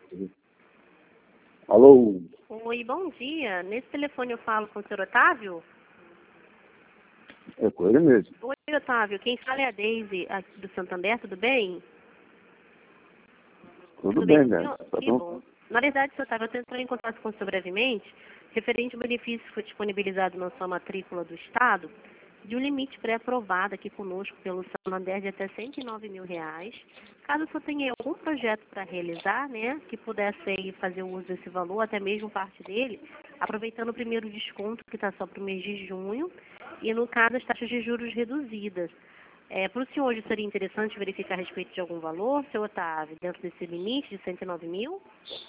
Alô? Oi, bom dia. Nesse telefone eu falo com o senhor Otávio? É com ele mesmo. Oi, Otávio. Quem fala é a Deise, aqui do Santander, tudo bem? Tudo bem, com o né? senhor? Tá Que bom? bom. Na verdade, senhor Otávio, eu estou entrando em contato com o senhor brevemente, referente ao benefício que foi disponibilizado na sua matrícula do Estado, de um limite pré-aprovado aqui conosco pelo Santander de até R$ 109 mil. Caso o senhor tenha algum projeto para realizar, né, que pudesse aí fazer uso desse valor, até mesmo parte dele, aproveitando o primeiro desconto, que está só para o mês de junho, e no caso as taxas de juros reduzidas. Para o senhor hoje seria interessante verificar a respeito de algum valor, seu Otávio, dentro desse limite de 109 mil?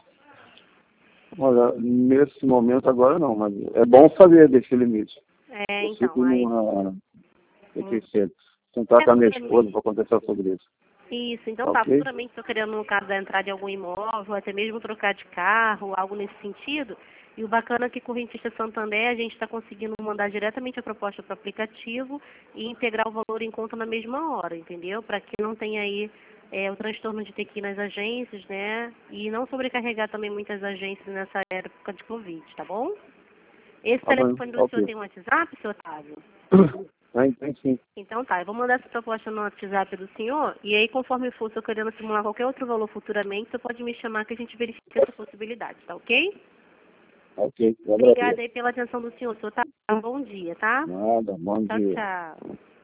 Olha, nesse momento agora não, mas é bom saber desse limite. Eu fico Então, aí... numa... Sentar com a minha esposa para conversar sobre isso. Isso, então tá. Ok? Futuramente estou querendo, no caso da entrada de algum imóvel, até mesmo trocar de carro, algo nesse sentido. E o bacana é que com o Rentista Santander a gente está conseguindo mandar diretamente a proposta para o aplicativo e integrar o valor em conta na mesma hora, entendeu? Para que não tenha aí o transtorno de ter que ir nas agências, né? E não sobrecarregar também muitas agências nessa época de Covid, tá bom? Esse Tá bom, telefone do senhor ok. tem um WhatsApp, seu Otávio? Tem sim. Então tá, eu vou mandar essa proposta no WhatsApp do senhor, e aí conforme for, se eu querendo simular qualquer outro valor futuramente, você pode me chamar que a gente verifica essa possibilidade, tá ok? Ok, Obrigada agradeço. aí pela atenção do senhor, tá? Um bom dia, tá? Nada, bom Tchau, dia. tchau.